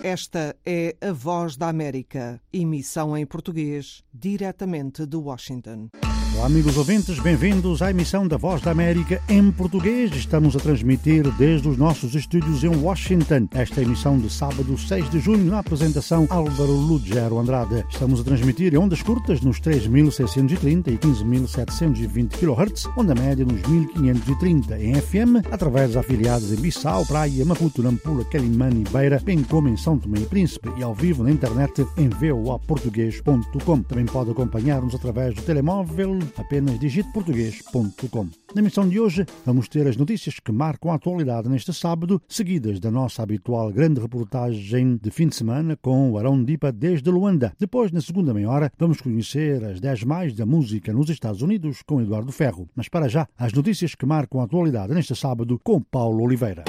Esta é a Voz da América, emissão em português, diretamente de Washington. Olá, amigos ouvintes, bem-vindos à emissão da Voz da América em português. Estamos a transmitir desde os nossos estúdios em Washington. Esta emissão de sábado, 6 de junho, na apresentação Álvaro Lugero Andrade. Estamos a transmitir em ondas curtas nos 3.630 e 15.720 kHz, onda média nos 1.530 em FM, através das afiliadas em Bissau, Praia, Maputo, Nampula, Quelimane e Beira, bem como em São Tomé e Príncipe e ao vivo na internet em voaportugues.com. Também pode acompanhar-nos através do telemóvel, apenas digite português.com. Na emissão de hoje vamos ter as notícias que marcam a atualidade neste sábado, seguidas da nossa habitual grande reportagem de fim de semana com o Arão Dipa desde Luanda. Depois, na segunda meia hora, vamos conhecer as 10 mais da música nos Estados Unidos com Eduardo Ferro. Mas para já, as notícias que marcam a atualidade neste sábado com Paulo Oliveira.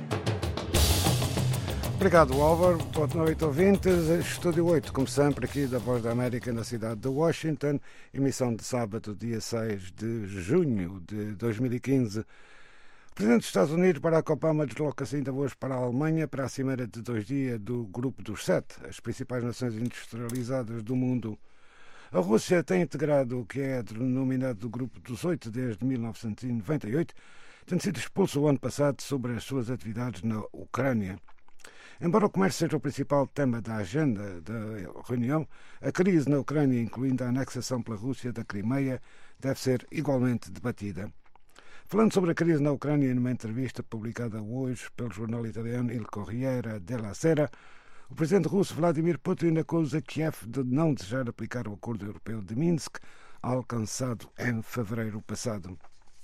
Obrigado, Álvaro. Boa noite, ouvintes. Estúdio 8, como sempre, aqui da Voz da América, na cidade de Washington. Emissão de sábado, dia 6 de junho de 2015. O Presidente dos Estados Unidos, Barack Obama, desloca-se ainda hoje para a Alemanha para a cimeira de 2 dias do Grupo dos 7, as principais nações industrializadas do mundo. A Rússia tem integrado o que é denominado o Grupo dos 8 desde 1998, tendo sido expulso o ano passado sobre as suas atividades na Ucrânia. Embora o comércio seja o principal tema da agenda da reunião, a crise na Ucrânia, incluindo a anexação pela Rússia da Crimeia, deve ser igualmente debatida. Falando sobre a crise na Ucrânia, numa entrevista publicada hoje pelo jornal italiano Il Corriere della Sera, o presidente russo Vladimir Putin acusa Kiev de não desejar aplicar o acordo europeu de Minsk, alcançado em fevereiro passado.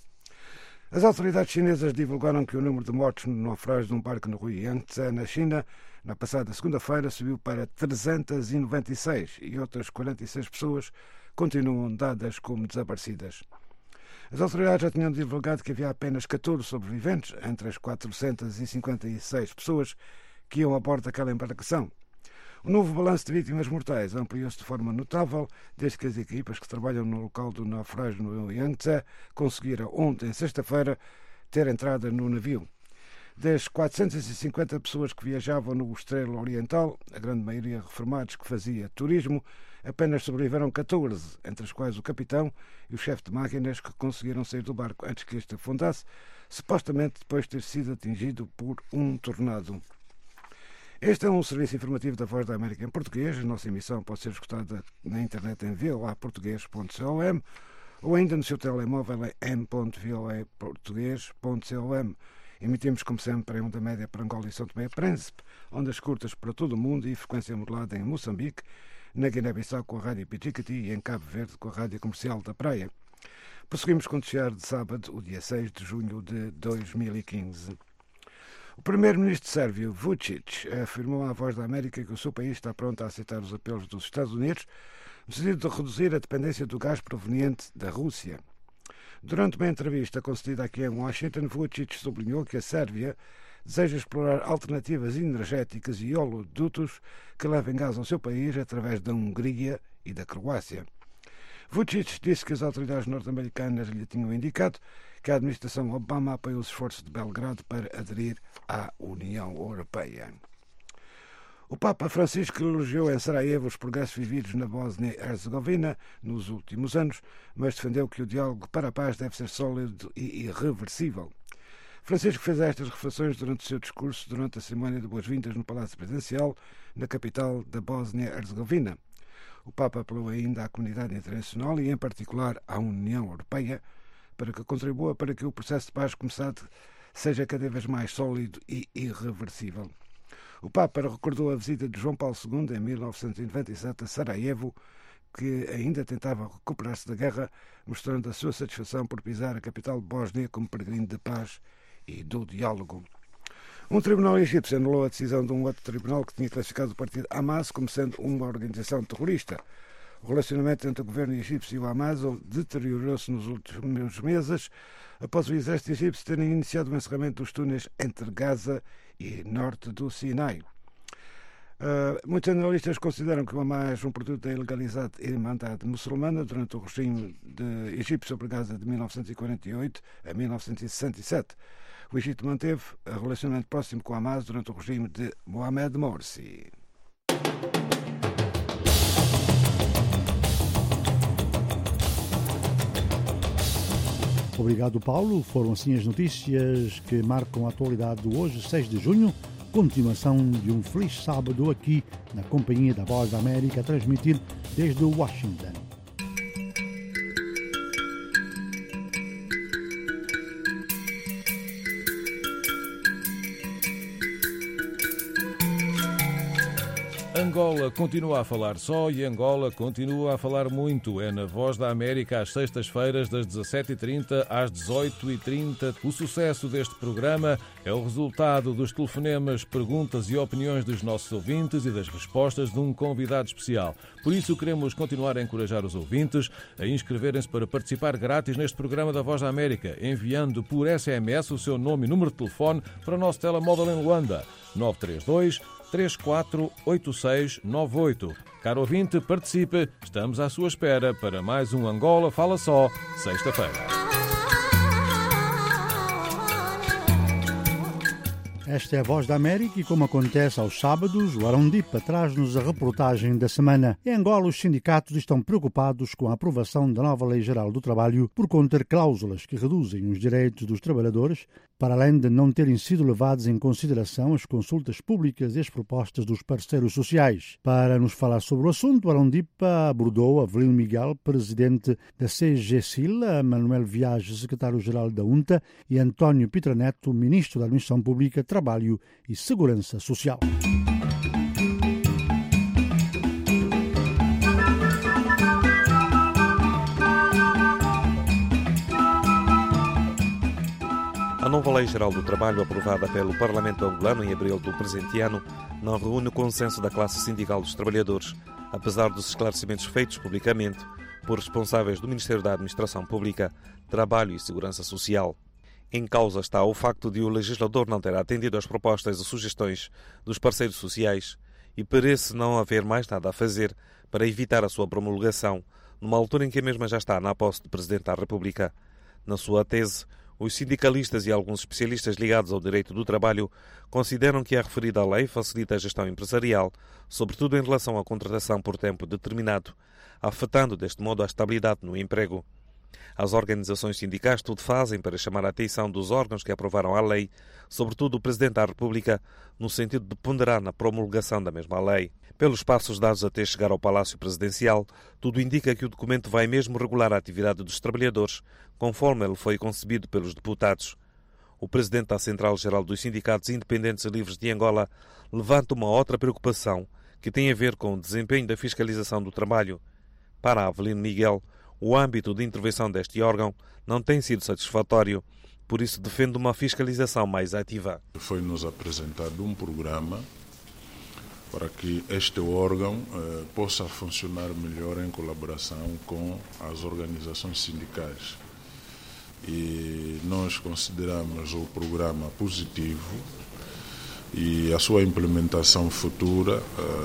As autoridades chinesas divulgaram que o número de mortos no naufrágio de um barco no rio Yangtze, na China, na passada segunda-feira, subiu para 396 e outras 46 pessoas continuam dadas como desaparecidas. As autoridades já tinham divulgado que havia apenas 14 sobreviventes entre as 456 pessoas que iam a bordo daquela embarcação. O novo balanço de vítimas mortais ampliou-se de forma notável desde que as equipas que trabalham no local do naufrágio no Yangtze conseguiram ontem, sexta-feira, ter entrada no navio. Das 450 pessoas que viajavam no Estrela Oriental, a grande maioria reformados que fazia turismo, apenas sobreviveram 14, entre as quais o capitão e o chefe de máquinas, que conseguiram sair do barco antes que este afundasse, supostamente depois de ter sido atingido por um tornado. Este é um serviço informativo da Voz da América em português. A nossa emissão pode ser escutada na internet em voaportugues.com ou ainda no seu telemóvel em m.voaportugues.com. Emitimos, como sempre, em onda média para Angola e São Tomé e Príncipe, ondas curtas para todo o mundo e frequência modulada em Moçambique, na Guiné-Bissau com a Rádio Pichicati e em Cabo Verde com a Rádio Comercial da Praia. Prosseguimos com o noticiário de sábado, o dia 6 de junho de 2015. O primeiro-ministro sérvio Vučić afirmou à Voz da América que o seu país está pronto a aceitar os apelos dos Estados Unidos no sentido de reduzir a dependência do gás proveniente da Rússia. Durante uma entrevista concedida aqui em Washington, Vučić sublinhou que a Sérvia deseja explorar alternativas energéticas e oleodutos que levem gás ao seu país através da Hungria e da Croácia. Vučić disse que as autoridades norte-americanas lhe tinham indicado que a administração Obama apoiou os esforços de Belgrado para aderir à União Europeia. O Papa Francisco elogiou em Sarajevo os progressos vividos na Bósnia-Herzegovina nos últimos anos, mas defendeu que o diálogo para a paz deve ser sólido e irreversível. Francisco fez estas reflexões durante o seu discurso durante a cerimónia de boas-vindas no Palácio Presidencial, na capital da Bósnia-Herzegovina. O Papa apelou ainda à comunidade internacional e, em particular, à União Europeia, para que contribua para que o processo de paz começado seja cada vez mais sólido e irreversível. O Papa recordou a visita de João Paulo II em 1997 a Sarajevo, que ainda tentava recuperar-se da guerra, mostrando a sua satisfação por pisar a capital de Bósnia como peregrino de paz e do diálogo. Um tribunal egípcio anulou a decisão de um outro tribunal que tinha classificado o partido Hamas como sendo uma organização terrorista. O relacionamento entre o governo egípcio e o Hamas deteriorou-se nos últimos meses, após o exército egípcio ter iniciado o encerramento dos túneis entre Gaza e norte do Sinai. Muitos analistas consideram que o Hamas um produto da ilegalidade e irmandade muçulmana durante o regime egípcio sobre Gaza de 1948 a 1967. O Egito manteve relacionamento próximo com Hamas durante o regime de Mohamed Morsi. Obrigado, Paulo. Foram assim as notícias que marcam a atualidade de hoje, 6 de junho. Continuação de um feliz sábado aqui na Companhia da Voz da América, a transmitir desde Washington. Angola continua a falar só e Angola continua a falar muito. É na Voz da América às sextas-feiras das 17h30 às 18h30. O sucesso deste programa é o resultado dos telefonemas, perguntas e opiniões dos nossos ouvintes e das respostas de um convidado especial. Por isso queremos continuar a encorajar os ouvintes a inscreverem-se para participar grátis neste programa da Voz da América, enviando por SMS o seu nome e número de telefone para o nosso telemóvel em Luanda, 932-348698. Caro ouvinte, participe. Estamos à sua espera para mais um Angola Fala Só, sexta-feira. Esta é a Voz da América e, como acontece aos sábados, o Arão Dipa traz-nos a reportagem da semana. Em Angola, os sindicatos estão preocupados com a aprovação da nova Lei Geral do Trabalho por conter cláusulas que reduzem os direitos dos trabalhadores, para além de não terem sido levadas em consideração as consultas públicas e as propostas dos parceiros sociais. Para nos falar sobre o assunto, o Arão Dipa abordou Avelino Miguel, presidente da CGCIL, Manuel Viage, secretário-geral da UNTA, e António Pitraneto, ministro da Administração Pública, Trabalho e Segurança Social. A nova Lei Geral do Trabalho, aprovada pelo Parlamento angolano em abril do presente ano, não reúne o consenso da classe sindical dos trabalhadores, apesar dos esclarecimentos feitos publicamente por responsáveis do Ministério da Administração Pública, Trabalho e Segurança Social. Em causa está o facto de o legislador não ter atendido às propostas e sugestões dos parceiros sociais e parece não haver mais nada a fazer para evitar a sua promulgação, numa altura em que a mesma já está na posse do Presidente da República. Na sua tese, os sindicalistas e alguns especialistas ligados ao direito do trabalho consideram que a referida lei facilita a gestão empresarial, sobretudo em relação à contratação por tempo determinado, afetando deste modo a estabilidade no emprego. As organizações sindicais tudo fazem para chamar a atenção dos órgãos que aprovaram a lei, sobretudo o Presidente da República, no sentido de ponderar na promulgação da mesma lei. Pelos passos dados até chegar ao Palácio Presidencial, tudo indica que o documento vai mesmo regular a atividade dos trabalhadores, conforme ele foi concebido pelos deputados. O Presidente da Central-Geral dos Sindicatos Independentes e Livres de Angola levanta uma outra preocupação, que tem a ver com o desempenho da fiscalização do trabalho. Para Avelino Miguel, o âmbito de intervenção deste órgão não tem sido satisfatório, por isso defende uma fiscalização mais ativa. Foi-nos apresentado um programa para que este órgão possa funcionar melhor em colaboração com as organizações sindicais. E nós consideramos o programa positivo e a sua implementação futura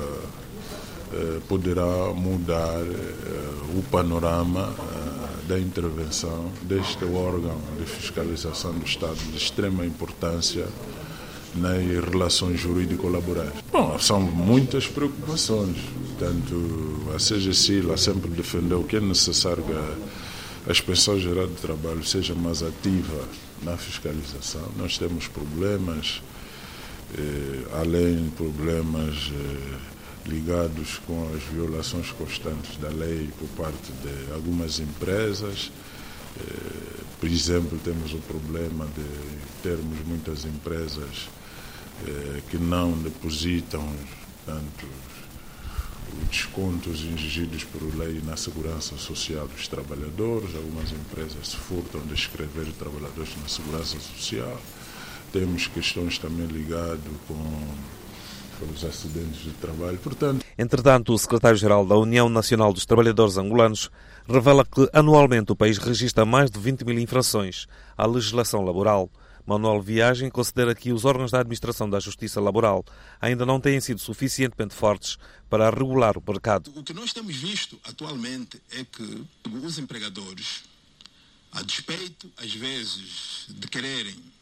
poderá mudar o panorama da intervenção deste órgão de fiscalização do Estado de extrema importância nas relações jurídico-laborais. Bom, são muitas preocupações. Portanto, a CGCIL sempre defendeu que é necessário que a Inspeção Geral do Trabalho seja mais ativa na fiscalização. Nós temos problemas, além de problemas ligados com as violações constantes da lei por parte de algumas empresas. Por exemplo, temos o problema de termos muitas empresas que não depositam tanto os descontos exigidos por lei na segurança social dos trabalhadores. Algumas empresas se furtam de inscrever trabalhadores na segurança social. Temos questões também ligadas com os acidentes de trabalho. Portanto, entretanto, o secretário-geral da União Nacional dos Trabalhadores Angolanos revela que anualmente o país registra mais de 20 mil infrações à legislação laboral. Manuel Viagem considera que os órgãos da administração da justiça laboral ainda não têm sido suficientemente fortes para regular o mercado. O que nós temos visto atualmente é que os empregadores, a despeito, às vezes, de quererem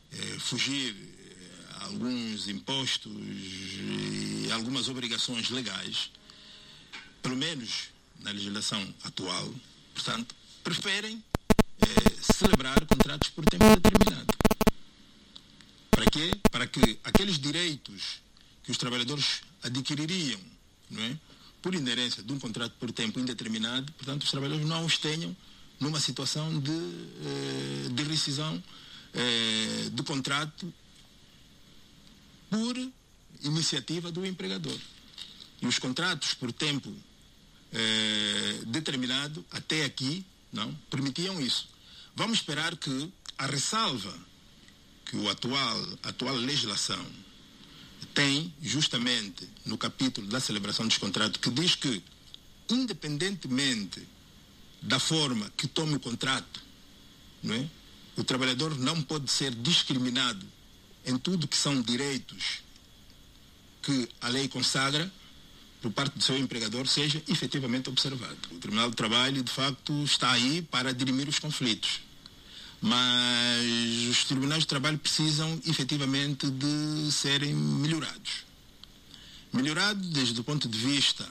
fugir a alguns impostos e algumas obrigações legais, pelo menos na legislação atual, portanto, preferem celebrar contratos por tempo determinado. Para quê? Para que aqueles direitos que os trabalhadores adquiririam, não é, por inerência de um contrato por tempo indeterminado, portanto, os trabalhadores não os tenham numa situação de rescisão do contrato por iniciativa do empregador. E os contratos por tempo determinado, até aqui, não permitiam isso. Vamos esperar que a ressalva que a atual legislação tem justamente no capítulo da celebração dos contratos, que diz que, independentemente da forma que tome o contrato, não é, o trabalhador não pode ser discriminado em tudo que são direitos que a lei consagra por parte do seu empregador, seja efetivamente observado. O Tribunal do Trabalho, de facto, está aí para dirimir os conflitos. Mas os tribunais de trabalho precisam efetivamente de serem melhorados. Melhorados desde o ponto de vista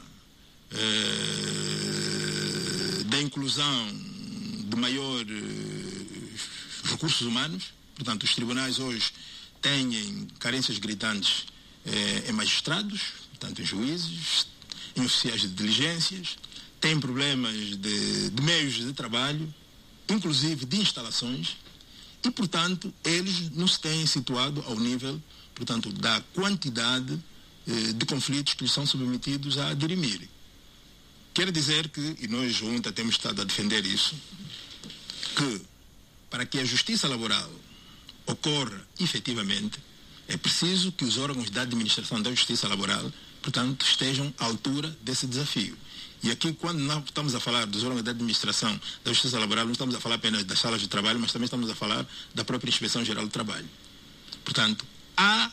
da inclusão de maior recursos humanos. Portanto, os tribunais hoje têm carências gritantes em magistrados, portanto, em juízes, em oficiais de diligências, têm problemas de meios de trabalho, inclusive de instalações, e, portanto, eles não se têm situado ao nível, portanto, da quantidade de conflitos que eles são submetidos a dirimir. Quer dizer que, e nós juntos temos estado a defender isso, que para que a justiça laboral ocorra efetivamente, é preciso que os órgãos da administração da justiça laboral, portanto, estejam à altura desse desafio. E aqui, quando nós estamos a falar dos órgãos da administração da justiça laboral, não estamos a falar apenas das salas de trabalho, mas também estamos a falar da própria Inspeção Geral do Trabalho. Portanto, há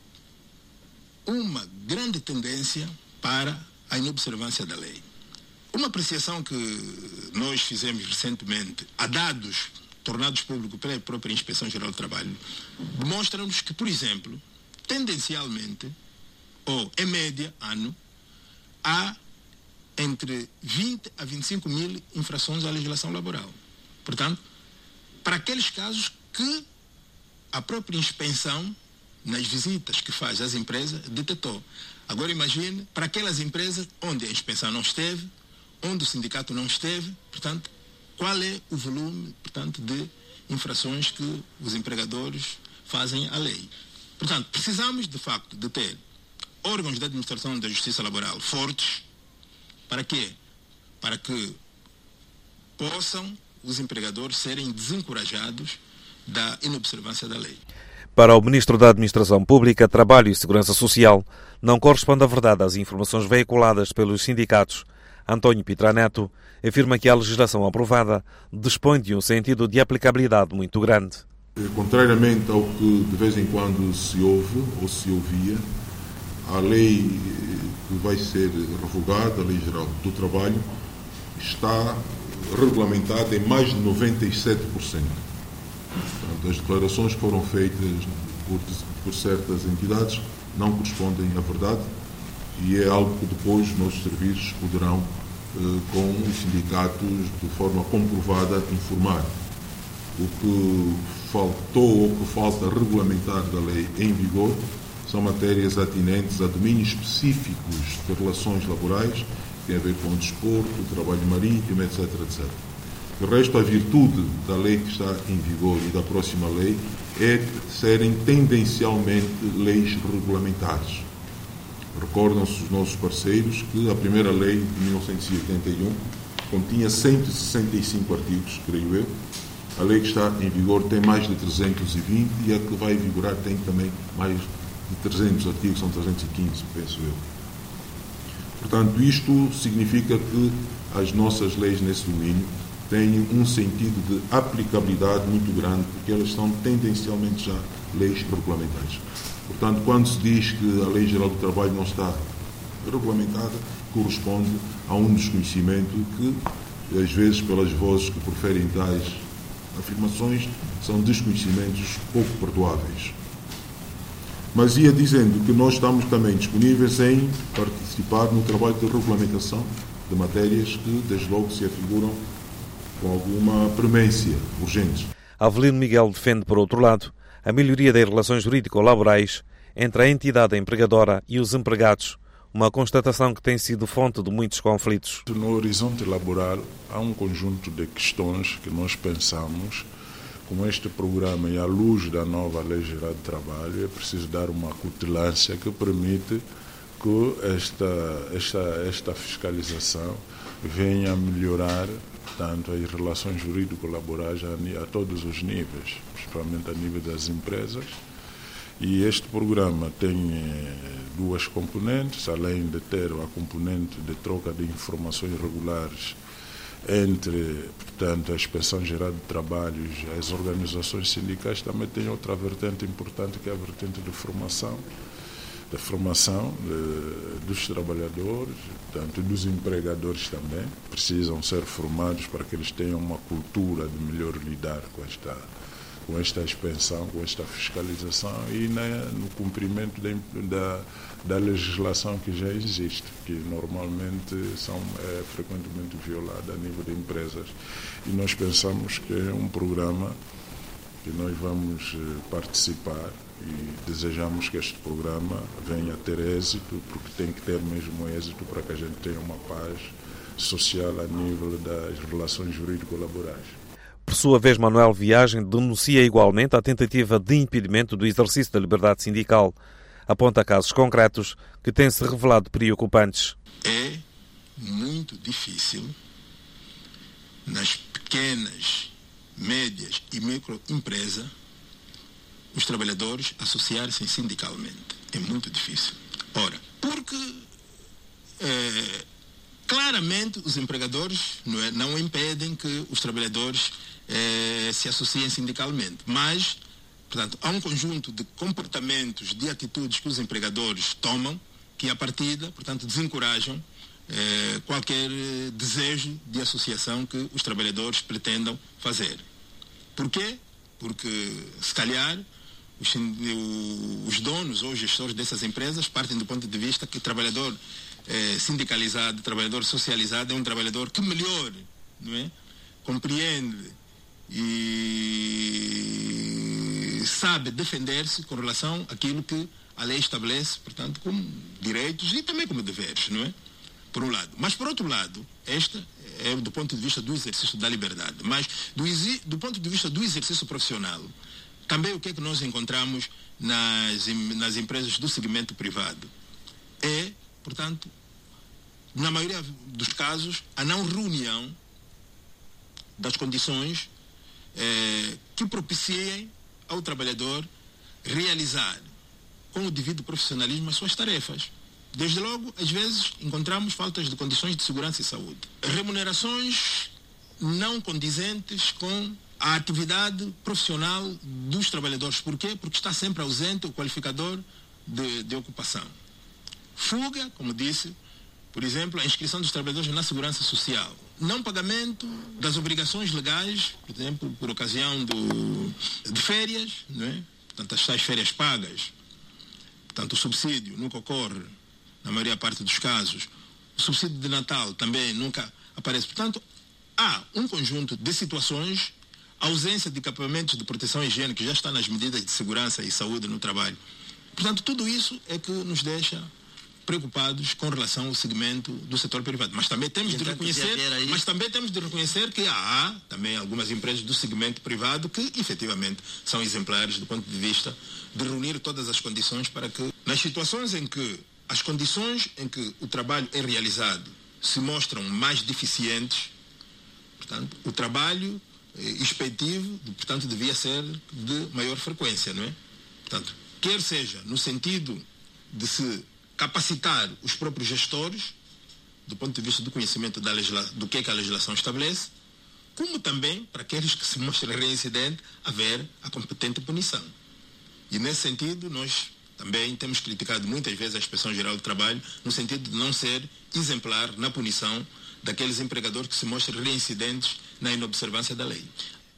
uma grande tendência para a inobservância da lei. Uma apreciação que nós fizemos recentemente a dados tornados públicos pela própria Inspeção Geral do Trabalho demonstra-nos que, por exemplo, tendencialmente, ou em média, ano, há entre 20 a 25 mil infrações à legislação laboral. Portanto, para aqueles casos que a própria inspeção, nas visitas que faz às empresas, detectou. Agora imagine, para aquelas empresas onde a inspeção não esteve, onde o sindicato não esteve, portanto, qual é o volume, portanto, de infrações que os empregadores fazem à lei. Portanto, precisamos, de facto, de ter órgãos de administração da justiça laboral fortes. Para quê? Para que possam os empregadores serem desencorajados da inobservância da lei. Para o Ministro da Administração Pública, Trabalho e Segurança Social, não corresponde à verdade as informações veiculadas pelos sindicatos. António Pitra Neto afirma que a legislação aprovada dispõe de um sentido de aplicabilidade muito grande. Contrariamente ao que de vez em quando se ouve ou se ouvia, a lei que vai ser revogada, a Lei Geral do Trabalho, está regulamentada em mais de 97%. Portanto, as declarações que foram feitas por certas entidades não correspondem à verdade e é algo que depois os nossos serviços poderão, com os sindicatos, de forma comprovada, informar. O que faltou ou que falta regulamentar da lei em vigor são matérias atinentes a domínios específicos de relações laborais, que têm a ver com o desporto, o trabalho marítimo, etc, etc. De resto, a virtude da lei que está em vigor e da próxima lei é serem tendencialmente leis regulamentares. Recordam-se os nossos parceiros que a primeira lei de 1981 continha 165 artigos, creio eu. A lei que está em vigor tem mais de 320 e a que vai vigorar tem também mais de 300 artigos, são 315, penso eu. Portanto, isto significa que as nossas leis nesse domínio têm um sentido de aplicabilidade muito grande, porque elas são tendencialmente já leis regulamentares. Portanto, quando se diz que a Lei Geral do Trabalho não está regulamentada, corresponde a um desconhecimento que, às vezes, pelas vozes que proferem tais afirmações são desconhecimentos pouco perdoáveis. Mas ia dizendo que nós estamos também disponíveis em participar no trabalho de regulamentação de matérias que, desde logo, se afiguram com alguma premência urgente. Avelino Miguel defende, por outro lado, a melhoria das relações jurídico-laborais entre a entidade empregadora e os empregados, uma constatação que tem sido fonte de muitos conflitos. No horizonte laboral há um conjunto de questões que nós pensamos. Com este programa e à luz da nova Lei Geral de Trabalho, é preciso dar uma cutilância que permite que esta fiscalização venha a melhorar, portanto, as relações jurídico-laborais a todos os níveis, principalmente a nível das empresas. E este programa tem duas componentes, além de ter a componente de troca de informações regulares entre, portanto, a Inspeção Geral de Trabalho e as organizações sindicais, também tem outra vertente importante, que é a vertente de formação, dos trabalhadores, portanto, dos empregadores também. Precisam ser formados para que eles tenham uma cultura de melhor lidar com esta inspeção, com esta fiscalização e no cumprimento da legislação que já existe, que normalmente é frequentemente violada a nível de empresas. E nós pensamos que é um programa que nós vamos participar e desejamos que este programa venha a ter êxito, porque tem que ter mesmo êxito para que a gente tenha uma paz social a nível das relações jurídico-laborais. Por sua vez, Manuel Viagem denuncia igualmente a tentativa de impedimento do exercício da liberdade sindical. Aponta casos concretos que têm-se revelado preocupantes. É muito difícil nas pequenas, médias e microempresas os trabalhadores associarem-se sindicalmente. É muito difícil. Ora, porque claramente os empregadores não impedem que os trabalhadores se associem sindicalmente, mas, portanto, há um conjunto de comportamentos, de atitudes que os empregadores tomam que, à partida, portanto, desencorajam qualquer desejo de associação que os trabalhadores pretendam fazer. Por quê? Porque, se calhar, os donos ou os gestores dessas empresas partem do ponto de vista que o trabalhador sindicalizado, trabalhador socializado é um trabalhador que melhor, não é? Compreende e sabe defender-se com relação àquilo que a lei estabelece, portanto, como direitos e também como deveres, não é? Por um lado. Mas, por outro lado, esta é do ponto de vista do exercício da liberdade. Mas, do ponto de vista do exercício profissional, também o que é que nós encontramos nas empresas do segmento privado? É, portanto, na maioria dos casos, a não reunião das condições que propiciem ao trabalhador realizar com o devido profissionalismo as suas tarefas. Desde logo, às vezes, encontramos faltas de condições de segurança e saúde. Remunerações não condizentes com a atividade profissional dos trabalhadores. Por quê? Porque está sempre ausente o qualificador de ocupação. Fuga, como disse, por exemplo, a inscrição dos trabalhadores na segurança social. Não pagamento das obrigações legais, por exemplo, por ocasião de férias, não é? Portanto, as tais férias pagas. Portanto, o subsídio nunca ocorre, na maioria parte dos casos. O subsídio de Natal também nunca aparece. Portanto, há um conjunto de situações, ausência de equipamentos de proteção e higiene, que já está nas medidas de segurança e saúde no trabalho. Portanto, tudo isso é que nos deixa preocupados com relação ao segmento do setor privado. Mas também temos de reconhecer que há também algumas empresas do segmento privado que efetivamente são exemplares do ponto de vista de reunir todas as condições para que, nas situações em que as condições em que o trabalho é realizado se mostram mais deficientes, portanto, o trabalho expeditivo, portanto, devia ser de maior frequência, não é? Portanto, quer seja no sentido de se capacitar os próprios gestores, do ponto de vista do conhecimento do que a legislação estabelece, como também, para aqueles que se mostrem reincidentes, haver a competente punição. E, nesse sentido, nós também temos criticado muitas vezes a Inspeção Geral do Trabalho, no sentido de não ser exemplar na punição daqueles empregadores que se mostram reincidentes na inobservância da lei.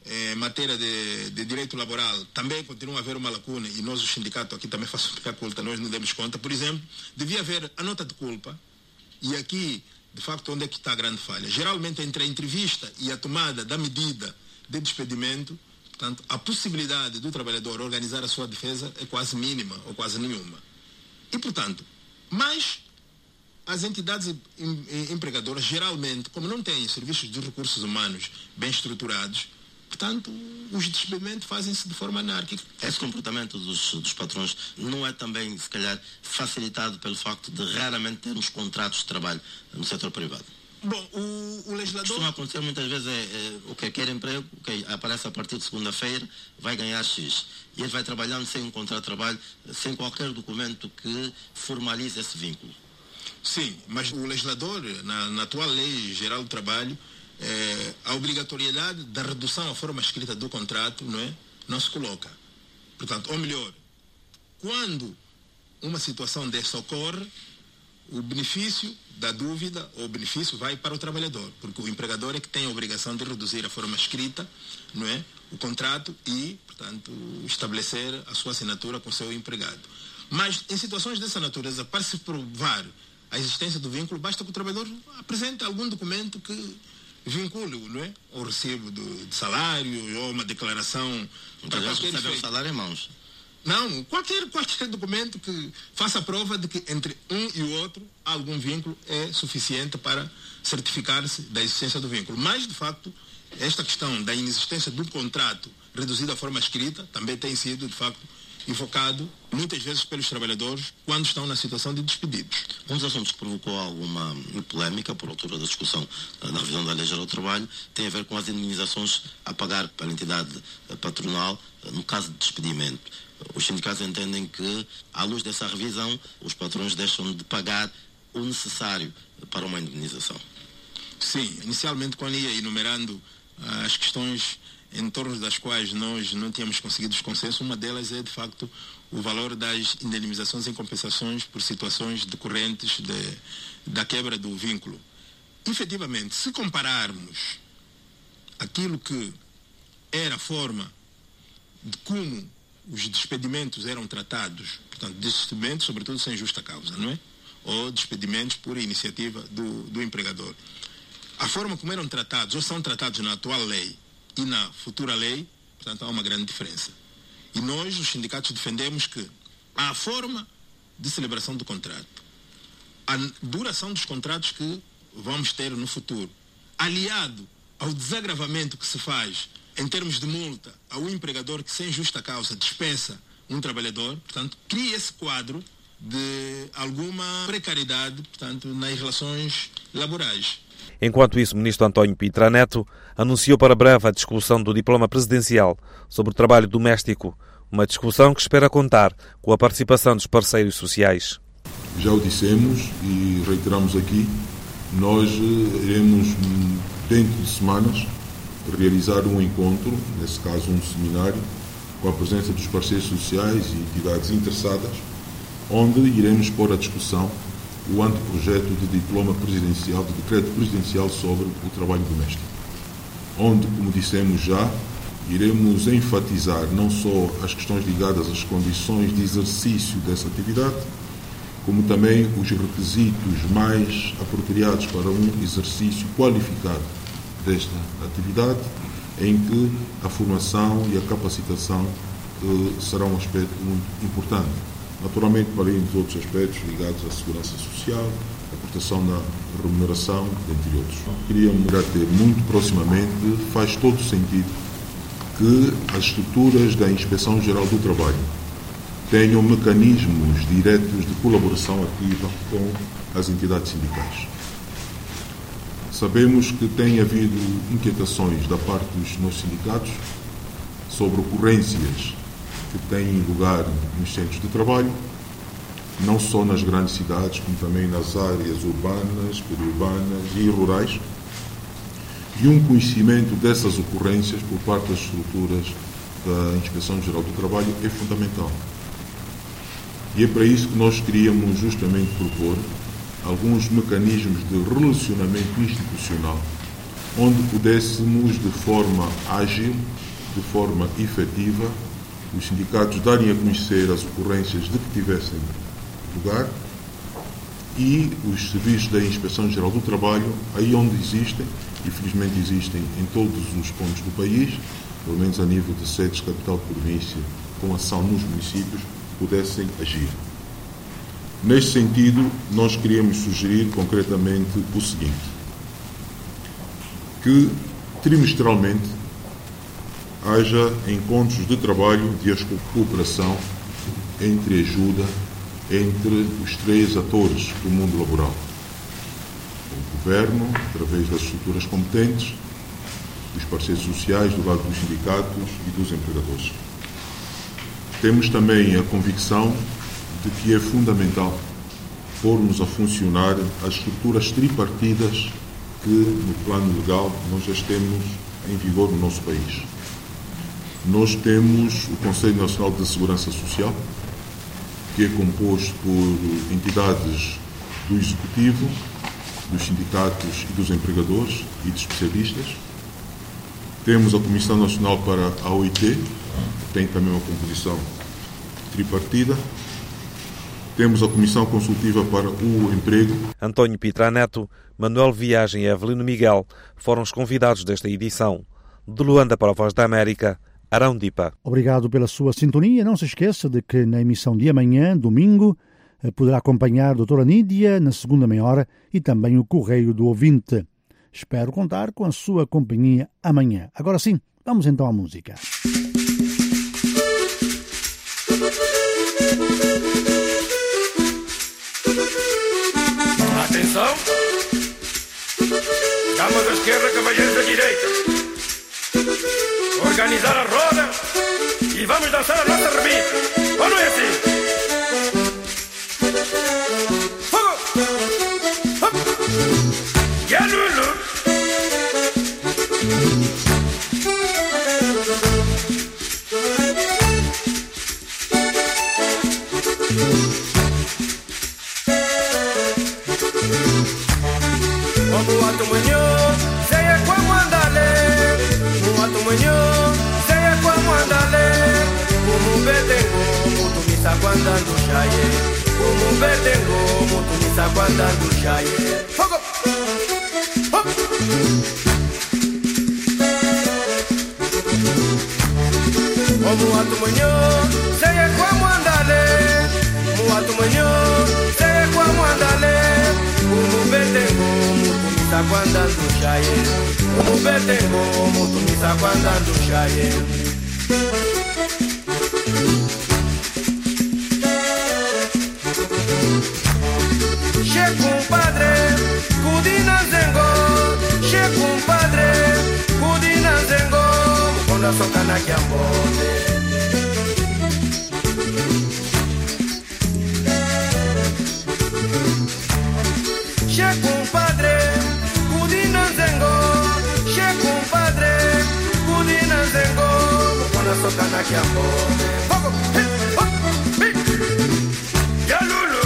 em matéria de direito laboral, também continua a haver uma lacuna, e nós, o sindicato, aqui também faço a culpa, nós não demos conta. Por exemplo, devia haver a nota de culpa, e aqui, de facto, onde é que está a grande falha? Geralmente, entre a entrevista e a tomada da medida de despedimento, portanto, a possibilidade do trabalhador organizar a sua defesa é quase mínima, ou quase nenhuma. E, portanto, mas as entidades empregadoras, geralmente, como não têm serviços de recursos humanos bem estruturados, portanto, os despedimentos fazem-se de forma anárquica. Esse comportamento dos patrões não é também, se calhar, facilitado pelo facto de raramente termos contratos de trabalho no setor privado? Bom, o legislador... Costuma acontecer muitas vezes, o que quer emprego, que aparece a partir de segunda-feira, vai ganhar X. E ele vai trabalhando sem um contrato de trabalho, sem qualquer documento que formalize esse vínculo. Sim, mas o legislador, na atual Lei Geral do Trabalho, a obrigatoriedade da redução à forma escrita do contrato não se coloca. Portanto, ou melhor, quando uma situação dessa ocorre, o benefício da dúvida ou o benefício vai para o trabalhador, porque o empregador é que tem a obrigação de reduzir a forma escrita, o contrato e, portanto, estabelecer a sua assinatura com o seu empregado. Mas em situações dessa natureza, para se provar a existência do vínculo, basta que o trabalhador apresente algum documento que vincule-o, ao recibo de salário ou uma declaração. Muitas vezes recebe o salário em mãos. Não, qualquer documento que faça a prova de que entre um e o outro há algum vínculo é suficiente para certificar-se da existência do vínculo. Mas, de facto, esta questão da inexistência do contrato reduzido à forma escrita também tem sido, de facto, invocado muitas vezes pelos trabalhadores quando estão na situação de despedidos. Um dos assuntos que provocou alguma polémica por altura da discussão na revisão da Lei Geral do Trabalho tem a ver com as indemnizações a pagar pela entidade patronal no caso de despedimento. Os sindicatos entendem que, à luz dessa revisão, os patrões deixam de pagar o necessário para uma indemnização. Sim, inicialmente, quando ia enumerando as questões em torno das quais nós não tínhamos conseguido consenso, uma delas é, de facto, o valor das indemnizações em compensações por situações decorrentes da quebra do vínculo. Efetivamente, se compararmos aquilo que era a forma de como os despedimentos eram tratados, portanto, despedimentos, sobretudo, sem justa causa, ou despedimentos por iniciativa do empregador. A forma como eram tratados, ou são tratados na atual lei e na futura lei, portanto, há uma grande diferença. E nós, os sindicatos, defendemos que a forma de celebração do contrato, a duração dos contratos que vamos ter no futuro, aliado ao desagravamento que se faz em termos de multa ao empregador que, sem justa causa, dispensa um trabalhador, portanto, cria esse quadro de alguma precariedade, portanto, nas relações laborais. Enquanto isso, o ministro António Pitra Neto anunciou para breve a discussão do diploma presidencial sobre o trabalho doméstico, uma discussão que espera contar com a participação dos parceiros sociais. Já o dissemos e reiteramos aqui, nós iremos, dentro de semanas, realizar um encontro, nesse caso um seminário, com a presença dos parceiros sociais e entidades interessadas, onde iremos pôr à discussão o anteprojeto de diploma presidencial, de decreto presidencial sobre o trabalho doméstico, onde, como dissemos já, iremos enfatizar não só as questões ligadas às condições de exercício dessa atividade, como também os requisitos mais apropriados para um exercício qualificado desta atividade, em que a formação e a capacitação serão um aspecto muito importante. Naturalmente, para além de outros aspectos ligados à segurança social, à proteção da remuneração, entre outros. Queríamos ter muito proximamente, faz todo sentido que as estruturas da Inspeção Geral do Trabalho tenham mecanismos diretos de colaboração ativa com as entidades sindicais. Sabemos que tem havido inquietações da parte dos nossos sindicatos sobre ocorrências que têm lugar nos centros de trabalho, não só nas grandes cidades, como também nas áreas urbanas, periurbanas e rurais, e um conhecimento dessas ocorrências por parte das estruturas da Inspeção Geral do Trabalho é fundamental. E é para isso que nós queríamos justamente propor alguns mecanismos de relacionamento institucional onde pudéssemos, de forma ágil, de forma efetiva, os sindicatos darem a conhecer as ocorrências de que tivessem lugar e os serviços da Inspeção-Geral do Trabalho, aí onde existem, e felizmente existem em todos os pontos do país, pelo menos a nível de sedes, capital de província, com ação nos municípios, pudessem agir. Neste sentido, nós queríamos sugerir concretamente o seguinte, que trimestralmente haja encontros de trabalho de cooperação entre ajuda entre os três atores do mundo laboral. O governo, através das estruturas competentes, os parceiros sociais do lado dos sindicatos e dos empregadores. Temos também a convicção de que é fundamental pormos a funcionar as estruturas tripartidas que, no plano legal, nós já temos em vigor no nosso país. Nós temos o Conselho Nacional de Segurança Social, que é composto por entidades do Executivo, dos sindicatos e dos empregadores e de especialistas. Temos a Comissão Nacional para a OIT, que tem também uma composição tripartida. Temos a Comissão Consultiva para o Emprego. António Pitra Neto, Manuel Viagem e Evelino Miguel foram os convidados desta edição. De Luanda para a Voz da América, Arão Dipa. Obrigado pela sua sintonia. Não se esqueça de que na emissão de amanhã, domingo, poderá acompanhar a doutora Nídia na segunda meia-hora e também o Correio do Ouvinte. Espero contar com a sua companhia amanhã. Agora sim, vamos então à música. Atenção! Damas da esquerda, cavalheiros da direita. Organizar a roda e vamos dançar a nossa remita. Ou não é assim? Fogo! Hop! E a Lulu! Muatu manyo, seya kwa mwandale. Muatu manyo, seya kwa mwandale. Umumbetengo, mutumisa kwanda ndushaye. Umumbetengo, mutumisa kwanda ndushaye. Fogo! Hop! Muatu manyo, seya kwa mwandale. Muatu manyo, seya kwa mwandale. Umumbetengo, mutumisa kwanda ndushaye. Umumbetengo, mutumisa kwanda ndushaye. Che compadre, kudina zengo. Che compadre, kudina zengo. Mukonda soka na kiambote. Che compadre, kudina zengo. Che compadre, kudina zengo. Mukonda soka na kiambote. Fogo, hey, hop, hey. Ya Lulu.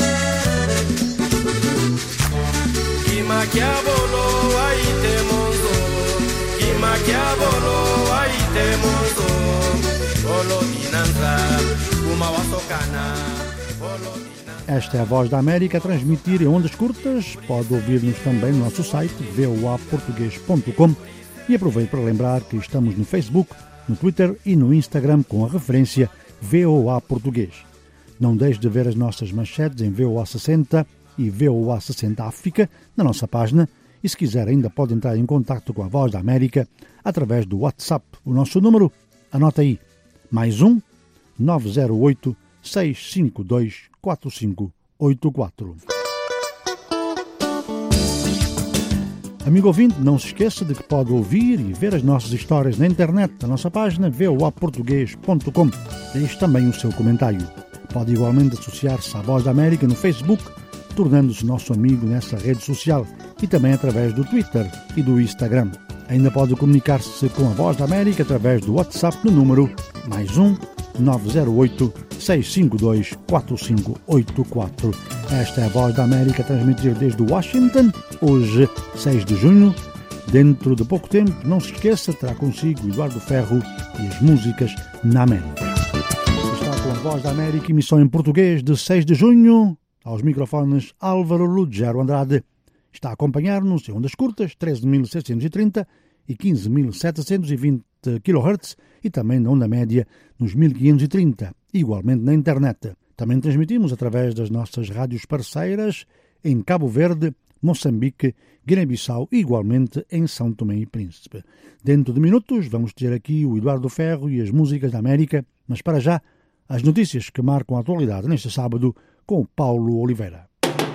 Kimakiabolo aite monzo. Kimakiabolo aite monzo. Olo dinanza, uma wasokana. Olo dinanza. Esta é a Voz da América a transmitir em ondas curtas. Pode ouvir-nos também no nosso site voaportugues.com e aproveito para lembrar que estamos no Facebook, no Twitter e no Instagram com a referência VOA Português. Não deixe de ver as nossas manchetes em VOA 60 e VOA 60 África na nossa página e se quiser ainda pode entrar em contato com a Voz da América através do WhatsApp. O nosso número, anota aí, +1 908 652 4584. Amigo ouvinte, não se esqueça de que pode ouvir e ver as nossas histórias na internet, na nossa página voaportugues.com. Deixe também o seu comentário. Pode igualmente associar-se à Voz da América no Facebook, tornando-se nosso amigo nessa rede social e também através do Twitter e do Instagram. Ainda pode comunicar-se com a Voz da América através do WhatsApp no número +1 908 652 4584. Esta é a Voz da América a transmitir desde Washington, hoje 6 de junho, Dentro de pouco tempo, não se esqueça, terá consigo Eduardo Ferro e as músicas na América. Está com a Voz da América, emissão em português de 6 de junho. Aos microfones Álvaro Lugero Andrade. Está a acompanhar-nos em ondas curtas 13.630 e 15.720 kHz e também na onda média nos 1530, igualmente na internet. Também transmitimos através das nossas rádios parceiras em Cabo Verde, Moçambique, Guiné-Bissau e igualmente em São Tomé e Príncipe. Dentro de minutos vamos ter aqui o Eduardo Ferro e as músicas da América, mas para já as notícias que marcam a atualidade neste sábado com o Paulo Oliveira.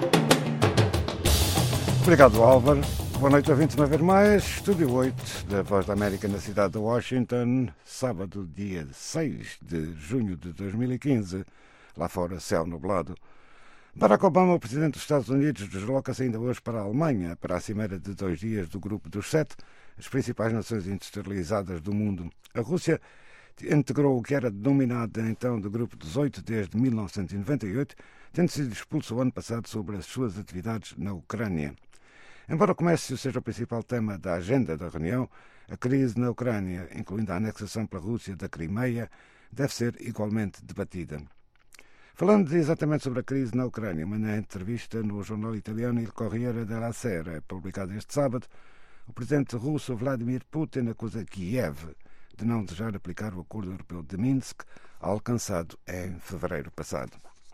Obrigado, Álvaro. Boa noite, ouvintes, uma vez mais. Estúdio 8 da Voz da América na cidade de Washington, sábado, dia 6 de junho de 2015. Lá fora, céu nublado. Barack Obama, o presidente dos Estados Unidos, desloca-se ainda hoje para a Alemanha, para a cimeira de 2 dias do Grupo dos 7, as principais nações industrializadas do mundo. A Rússia integrou o que era denominado então de Grupo dos 8 desde 1998, tendo sido expulso o ano passado sobre as suas atividades na Ucrânia. Embora o comércio seja o principal tema da agenda da reunião, a crise na Ucrânia, incluindo a anexação pela Rússia da Crimeia, deve ser igualmente debatida. Falando exatamente sobre a crise na Ucrânia, uma entrevista no jornal italiano Il Corriere della Sera, publicada este sábado, o presidente russo Vladimir Putin acusa Kiev de não desejar aplicar o acordo europeu de Minsk, alcançado em fevereiro passado.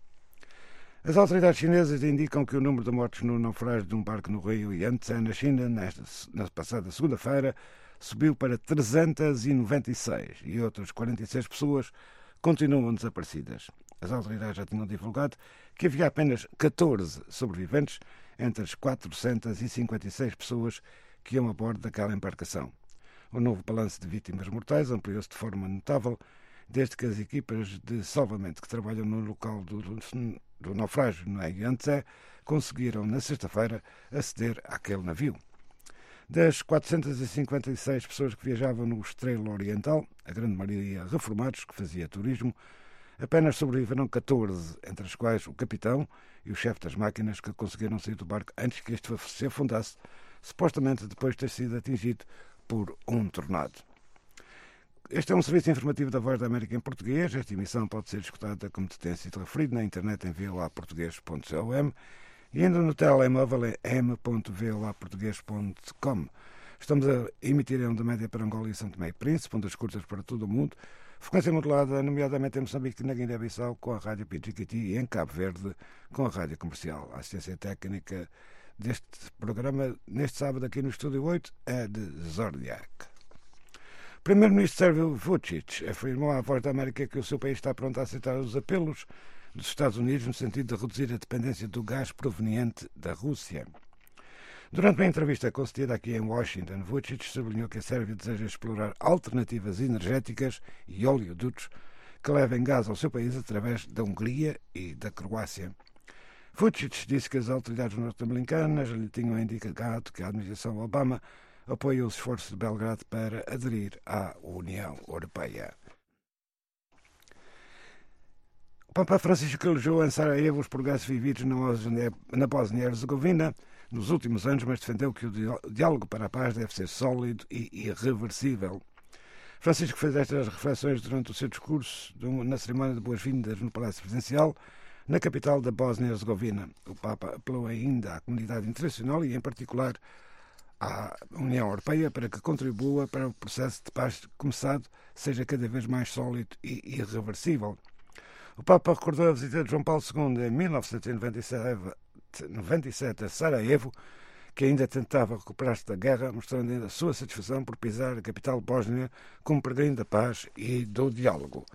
As autoridades chinesas indicam que o número de mortos no naufrágio de um barco no rio Yangtze, na China, na passada segunda-feira, subiu para 396 e outras 46 pessoas continuam desaparecidas. As autoridades já tinham divulgado que havia apenas 14 sobreviventes entre as 456 pessoas que iam a bordo daquela embarcação. O novo balanço de vítimas mortais ampliou-se de forma notável desde que as equipas de salvamento que trabalham no local do naufrágio no Yangtze conseguiram, na sexta-feira, aceder àquele navio. Das 456 pessoas que viajavam no Estrela Oriental, a grande maioria reformados, que fazia turismo, apenas sobreviveram 14, entre as quais o capitão e o chefe das máquinas, que conseguiram sair do barco antes que este se afundasse, supostamente depois de ter sido atingido por um tornado. Este é um serviço informativo da Voz da América em português. Esta emissão pode ser escutada, como tem sido referido, na internet em voaportugues.com e ainda no telemóvel em m.voaportugues.com. Estamos a emitir em onda média para Angola e São Tomé e Príncipe, ondas curtas para todo o mundo, frequência modulada, nomeadamente em Moçambique e na Guiné-Bissau, com a Rádio Pichiquiti, e em Cabo Verde, com a Rádio Comercial. A assistência técnica deste programa, neste sábado, aqui no Estúdio 8, é de Zordiak. O primeiro-ministro Sérgio Vučić afirmou à Voz da América que o seu país está pronto a aceitar os apelos dos Estados Unidos no sentido de reduzir a dependência do gás proveniente da Rússia. Durante uma entrevista concedida aqui em Washington, Vučić sublinhou que a Sérvia deseja explorar alternativas energéticas e oleodutos que levem gás ao seu país através da Hungria e da Croácia. Vučić disse que as autoridades norte-americanas lhe tinham indicado que a administração Obama apoia os esforços de Belgrado para aderir à União Europeia. O Papa Francisco elogiou em Sarajevo os progressos vividos na Bósnia-Herzegovina nos últimos anos, mas defendeu que o diálogo para a paz deve ser sólido e irreversível. Francisco fez estas reflexões durante o seu discurso na cerimónia de boas-vindas no Palácio Presidencial, na capital da Bósnia-Herzegovina. O Papa apelou ainda à comunidade internacional e, em particular, à União Europeia para que contribua para o processo de paz começado seja cada vez mais sólido e irreversível. O Papa recordou a visita de João Paulo II em 1997 a Sarajevo, que ainda tentava recuperar-se da guerra, mostrando ainda a sua satisfação por pisar a capital bósnia como peregrino da paz e do diálogo.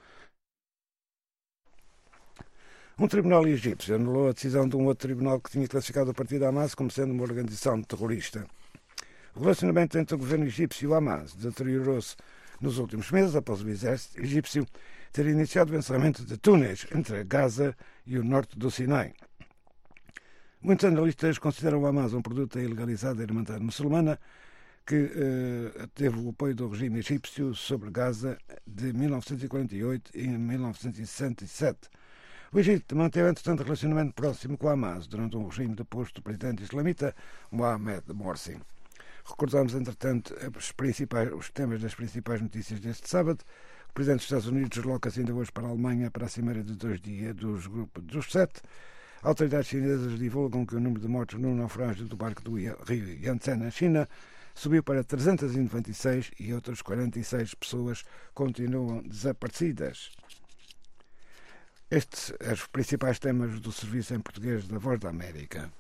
Um tribunal egípcio anulou a decisão de um outro tribunal que tinha classificado o partido Hamas como sendo uma organização terrorista. O relacionamento entre o governo egípcio e o Hamas deteriorou-se nos últimos meses após o exército egípcio ter iniciado o encerramento de túneis entre Gaza e o norte do Sinai. Muitos analistas consideram o Hamas um produto ilegalizado da Irmandade Muçulmana que teve o apoio do regime egípcio sobre Gaza de 1948 e 1967. O Egito manteve, entretanto, relacionamento próximo com o Hamas durante um regime deposto do presidente islamita Mohamed Morsi. Recordamos, entretanto, os temas das principais notícias deste sábado. O Presidente dos Estados Unidos desloca-se ainda hoje para a Alemanha para a cimeira de 2 dias dos grupos dos 7. Autoridades chinesas divulgam que o número de mortos no naufrágio do barco do rio Yangtze, na China, subiu para 396 e outras 46 pessoas continuam desaparecidas. Estes são os principais temas do serviço em português da Voz da América.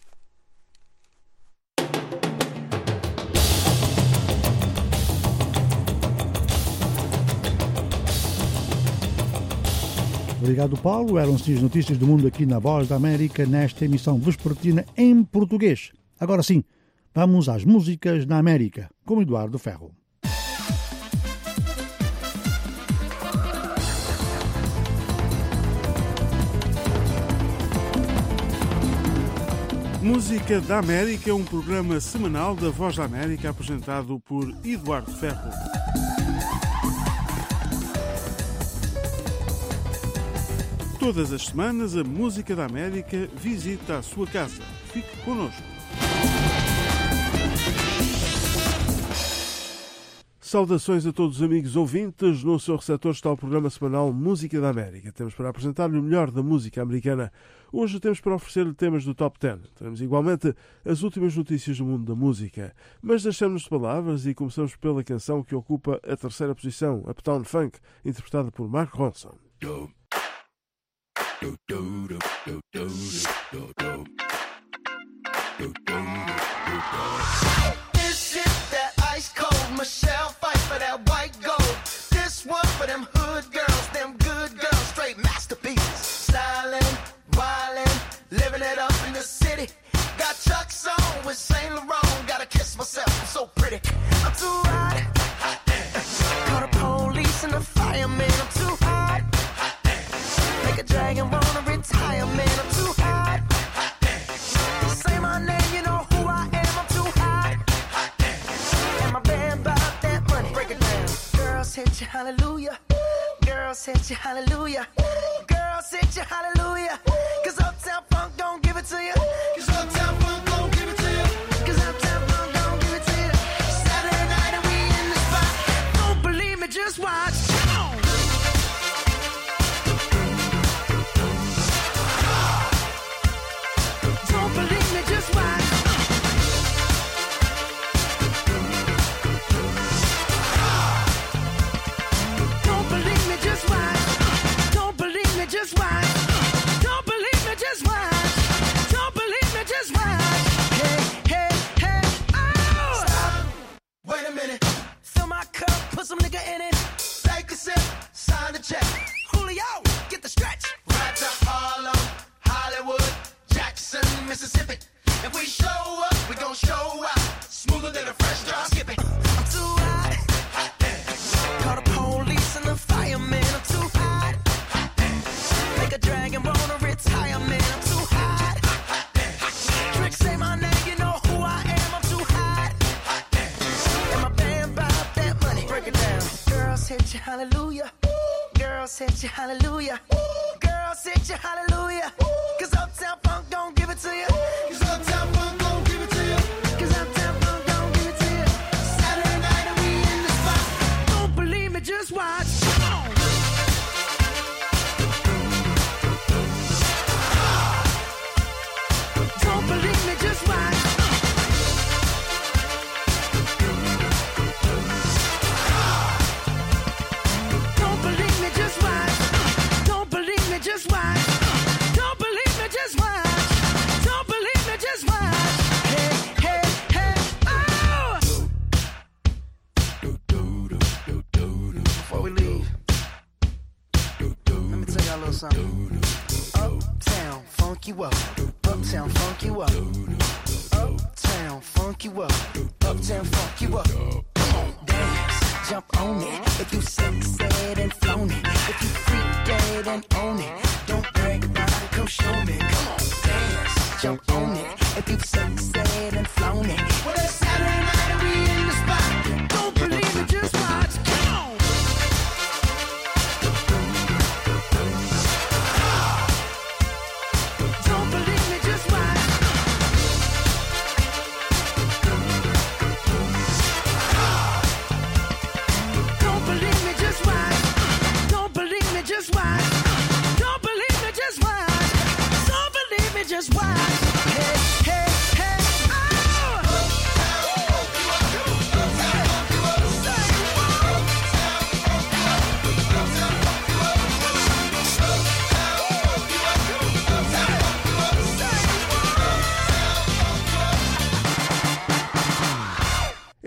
Obrigado, Paulo. Eram-se as notícias do mundo aqui na Voz da América, nesta emissão vespertina em português. Agora sim, vamos às músicas na América, com Eduardo Ferro. Música da América é um programa semanal da Voz da América apresentado por Eduardo Ferro. Todas as semanas, a Música da América visita a sua casa. Fique connosco. Saudações a todos os amigos ouvintes. No seu receptor está o programa semanal Música da América. Temos para apresentar-lhe o melhor da música americana. Hoje temos para oferecer-lhe temas do Top 10. Teremos igualmente as últimas notícias do mundo da música. Mas deixamos-nos de palavras e começamos pela canção que ocupa a terceira posição, Uptown Funk, interpretada por Mark Ronson. This is that ice cold Michelle fight for that white gold. This one for them hood girls, them good girls, straight masterpieces. Stylin', wildin', living it up in the city. Got Chuck's on with Saint Laurent. Gotta kiss myself, I'm so pretty. I'm too hot. Call the police and the fireman. I'm too hot. Make a dragon wanna retire, man. I'm too hot. Say my name, you know who I am. I'm too hot. And my band bought that money. Break it down. Girls hit you, hallelujah. Girls hit you, hallelujah. Girls hit you, hallelujah. 'Cause Uptown Funk don't give it to you. 'Cause Uptown Funk don't give it to you. 'Cause Uptown Funk don't give it to you. Saturday night and we in the spot. Don't believe me, just watch. Don't believe me, just watch. Don't believe me, just watch. Don't believe me, just watch. Don't believe me, just watch. Don't believe me, just watch. Hey, hey, hey, oh! Stop. Wait a minute. Fill my cup, put some nigga in it. Take a sip, sign the check. Julio, get the stretch. Right to Harlem, Hollywood, Jackson, Mississippi. If we show up, we gon' show out. Smoother than a fresh drop. Skip it. I'm too hot. Call the police and the fireman. I'm too hot. Make a dragon wanna retire, man. I'm too hot. Trick, say my name, you know who I am. I'm too hot. And my band bought that money. Break it down. Girls hit you, hallelujah. Girls hit you, hallelujah. Girls hit you, hallelujah. 'Cause Uptown Funk don't give it to you. 'Cause Uptown Funk don't give it to you. 'Cause Uptown Funk don't give it to you. Saturday night and we in the spot. Don't believe me, just watch. Don't believe me, just watch. Don't believe me, just watch. Don't believe me, just watch. Don't believe me, just watch. Don't believe me, just watch. Hey, hey, hey, oh! Before we leave, let me tell y'all a little something. Uptown, funk you up. Uptown, funk you up. Uptown, funk you up. Uptown, funk you up. Come on, dance, jump on it. If you said and flown it. If you freak dead and own it. Don't brag about it, come show me. Come on, dance, jump on it. If you said and flown it. Well, it's Saturday night and we in the spot. Don't believe it, just watch. Come on. Don't believe me, just watch.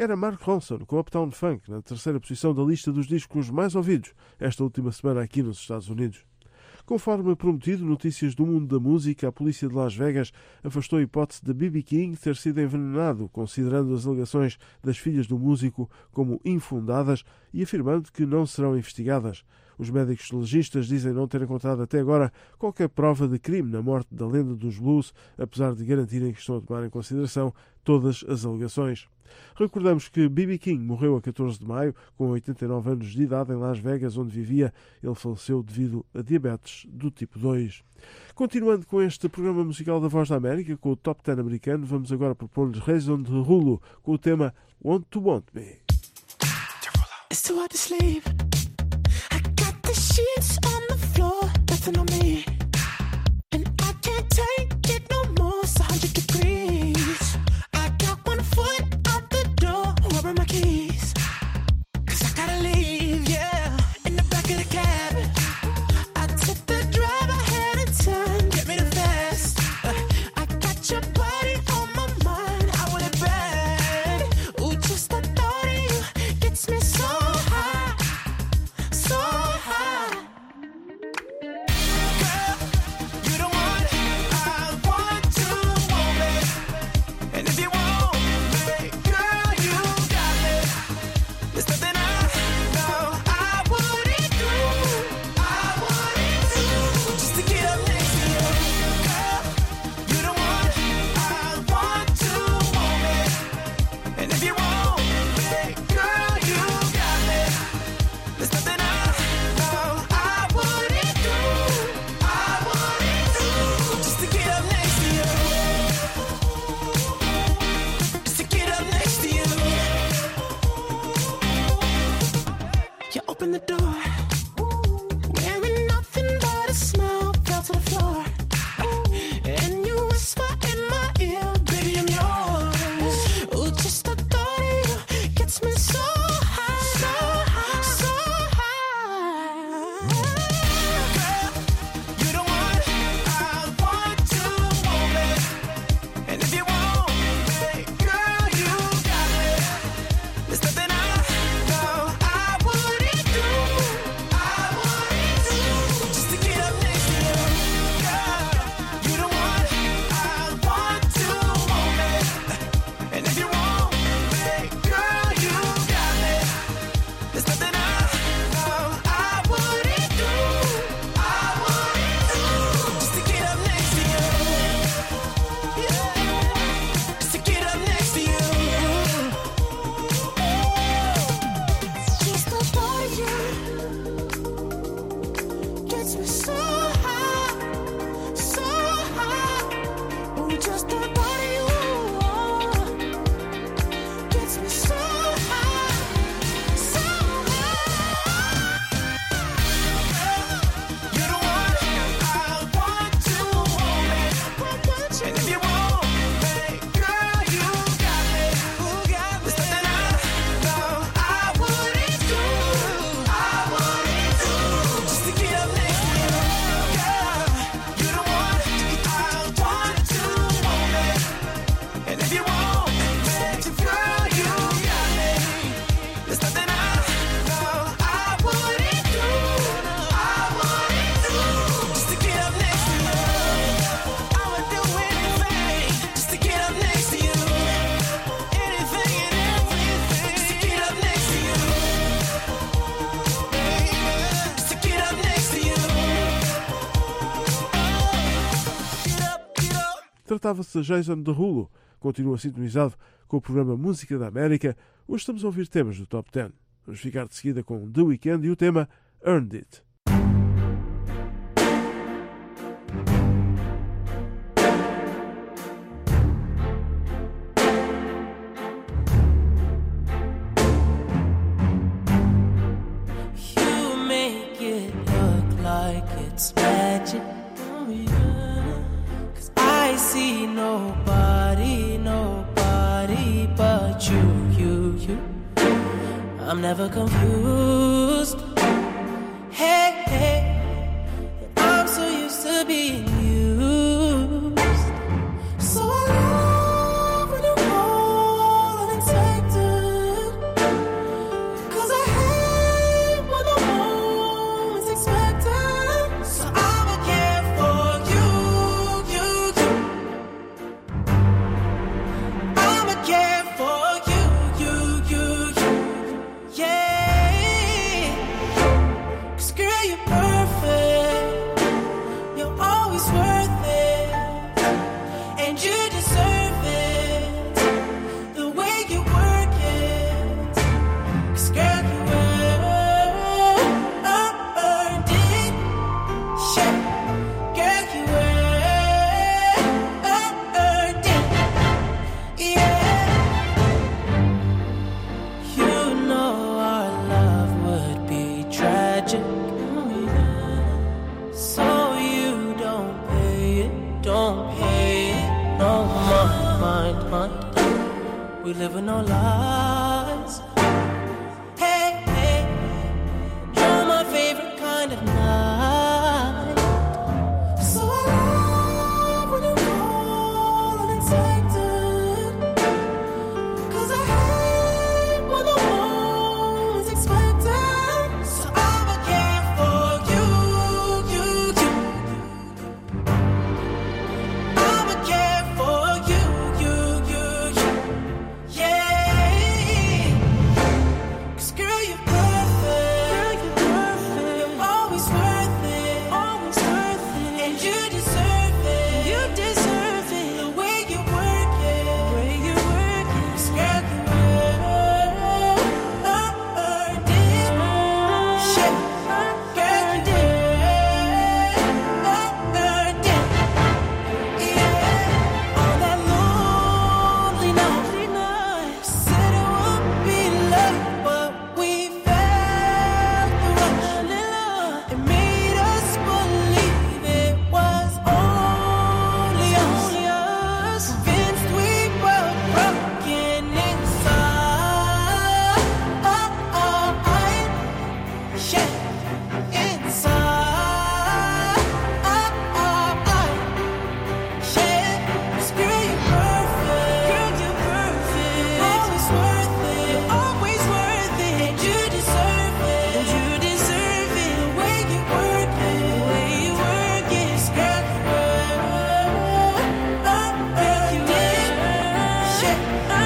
era Mark Ronson com Uptown Funk, na terceira posição da lista dos discos mais ouvidos esta última semana aqui nos Estados Unidos. Conforme prometido, notícias do mundo da música, a polícia de Las Vegas afastou a hipótese de B.B. King ter sido envenenado, considerando as alegações das filhas do músico como infundadas e afirmando que não serão investigadas. Os médicos legistas dizem não ter encontrado até agora qualquer prova de crime na morte da lenda dos blues, apesar de garantirem que estão a tomar em consideração todas as alegações. Recordamos que B.B. King morreu a 14 de maio, com 89 anos de idade, em Las Vegas, onde vivia. Ele faleceu devido a diabetes do tipo 2. Continuando com este programa musical da Voz da América, com o Top 10 americano, vamos agora propor-lhes Jason Derulo com o tema Want to Want Me. It's too hard to sleep. I got the sheets on the floor, nothing on me. And I can't take it no more, it's 100 degrees. I got one foot out the door, where are my keys? 'Cause I gotta leave, yeah. In the back of the cab, I took the drive ahead of time, get me the fast. I got your body on my mind, I want it bad. Ooh, just the thought of you gets me so high, so high. Girl, you the one I want to want me. And if you want me, girl, you got me. There's nothing I know I wouldn't do, just to get up next to you. Girl, you the one I want to want me. And if you want me, girl, you got me. There's nothing I know I wouldn't do, just to get up next to you. Just to get up next to you. You open the door, wearing nothing but a smile, fell to the floor. And you whisper in my ear, baby, I'm yours. Ooh, just the thought of you gets me so high, so high, so high. Girl, you the one I want to want me. And if you want me, girl, you got me. There's nothing I know I wouldn't do, just to get up next to you. Girl, you the one I want to want me. And if you want me, girl, you got me. There's nothing I know I wouldn't do, just to get up next to you. Yeah, just to get up next to you. Just the thought of you gets me so high, so high. Ooh, just the thought of you gets me so high, so high. You're the one I want to want me. And if you want me, girl, you got me. There's nothing I know I wouldn't do, just to get up next to you. Girl, you're the one I want to want me. And if you want me, girl, you got me. There's nothing I know I wouldn't do, just to get up next to you. I would do anything just to get up next to you. Anything and everything just to get up next to you. Just to get up next to you. Get up, get up. Tratava-se de Jason Derulo. Continua sintonizado com o programa Música da América. Hoje estamos a ouvir temas do Top 10. Vamos ficar de seguida com The Weeknd e o tema Earned It. You make it look like it's magic. Oh, yeah. 'Cause I see nobody but you. I'm never confused. Hey, I'm so used to being used. So I love when you call unexpected. We live with no lies. Hey, hey, you're my favorite kind of night. So I love when you call unexpected, 'cause I hate when the one's expected. So I'ma care for you, you, you. I'ma care for you, you, you, you. Yeah. 'Cause girl, you're perfect. Girl, you're perfect. You're always worth it. Always worth it. And you deserve it. You deserve it. The way you work it. The way you work it. 'Cause girl, you earned it. Shit. Girl, you did. Earned it. Yeah. On that lonely night, said it would be love, but we felt the rush. It made us believe it was only us. Convinced we were broken inside. Yeah, inside. Yeah, 'cause girl, you're perfect. Girl, you're perfect. Always worth it. Always worth it. And you deserve it. And you deserve it. The way you work it. The way you work it. 'Cause girl, you did. Shit,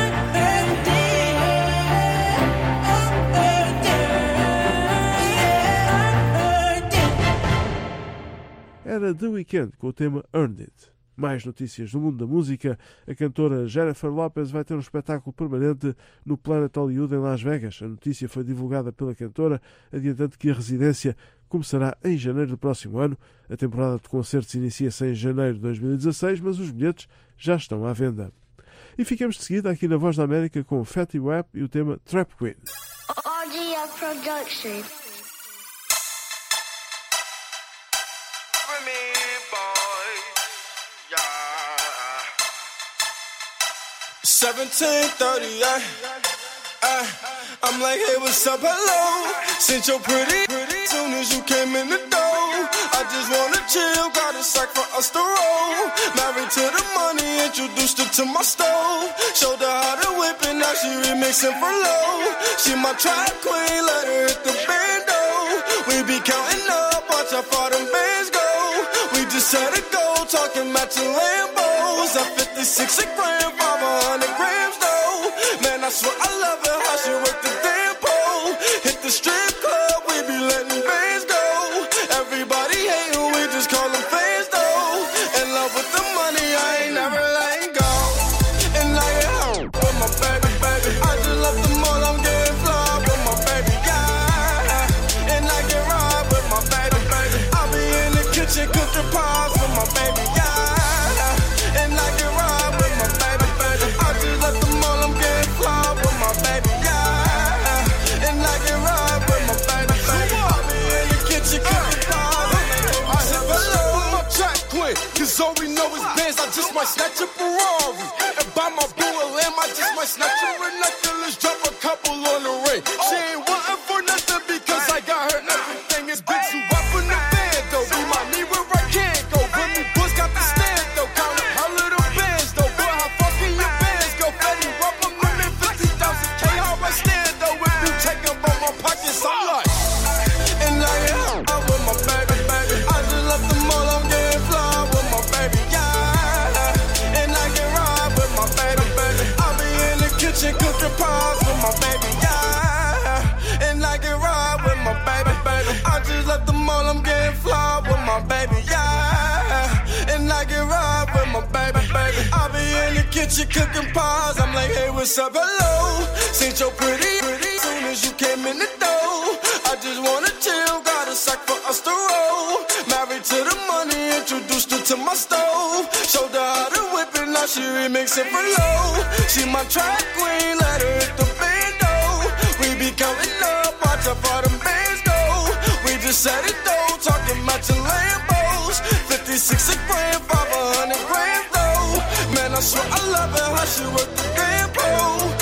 Era The Weeknd com o tema Earned It. Mais notícias do mundo da música. A cantora Jennifer Lopez vai ter um espetáculo permanente no Planet Hollywood em Las Vegas. A notícia foi divulgada pela cantora, adiantando que a residência começará em janeiro do próximo ano. A temporada de concertos inicia-se em janeiro de 2016, mas os bilhetes já estão à venda. E ficamos de seguida aqui na Voz da América com Fatty Wap e o tema Trap Queen. Audio Production. For me, boy, yeah. 17:30, I'm like, hey, what's up, hello? Since you're pretty, soon as you came in the door, I just wanna chill, got a sack for us to roll. Married to the money, introduced her to my stove. Showed her how to whip it, now she remixing for low. She my trap queen, let her hit the bando. We be counting up, watch how far them bands go. We just set a goal, talking matching Lambos. At 56 a gram, 500 grams though. Man, I swear I love it, how she work the damn pole. Hit the strip club, we be letting bands go. Everybody hating, we just call them fans though. In love with the money, I ain't never letting go. And I get home with my baby, baby. I just love the mall, I'm getting fly with my baby, yeah. And I get ride with my baby, baby. I be in the kitchen cooking pies with my baby, yeah. And I get ride with my baby, baby. I just love the mall, I'm getting fly with my baby, yeah. And I get ride with my baby, baby. I be in the kitchen cooking pies. I said hello with my track queen, 'cause all we know is bands. I just might snatch a Ferrari and buy my boo a lamb. I just might snatch her a necklace, drop a couple on the ring. She ain't wanting for nothing because I got her everything. Is big, so up in the band though. Remind me where I can't go. When me boys got the stand though, count up her little bands though. Boy, how fucking your bands go? Fetty Wap, I'm living 50,000 K. How I stand though? If you take them from my pockets, I'm like. And I am out with my baby, baby. I just left the mall, I'm getting fly with my baby, yeah. And I get ride with my baby, baby. I be in the kitchen cooking pies with my baby, yeah. And I get ride with my baby, baby. I just left the mall, I'm getting fly with my baby, yeah. And I get ride with my baby, baby. I be in the kitchen cooking pies. I'm like, hey, what's up, hello? Since you're pretty, soon as you came in the door, I just wanna chill, got a sack for us to roll. Married to the money, introduced her to my stove. Showed her how to whip it, now she remixing for low. She my track queen, let her hit the bando. We be counting up, watch how far them bands go. We just set it though, talking matching Lambos. 56 a gram, 500 grams though. Man, I swear I love it, how she work the damn pole.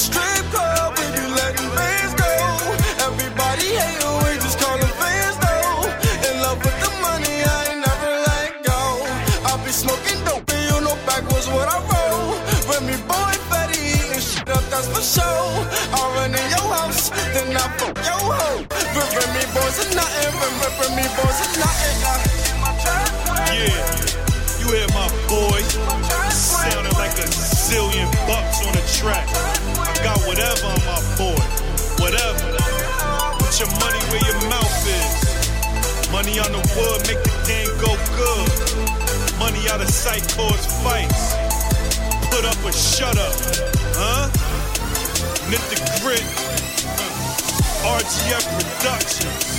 strip club when you letting fans go. Everybody hate you, we just call them fans though. In love with the money, I ain't never let go. I be smoking dope and you know backwards what I roll. Remy boy, Fetty eating shit up, that's for sure. I run in your house, then I fuck your hoe. Remy boys are nothing, Remy boys are nothing. Yeah, you hear my boy sounding like a zillion bucks on the track. I got whatever on my boy, whatever. Put your money where your mouth is. Money on the wood make the game go good. Money out of sight cause fights. Put up or shut up, huh? Knit the grit. RGF Productions.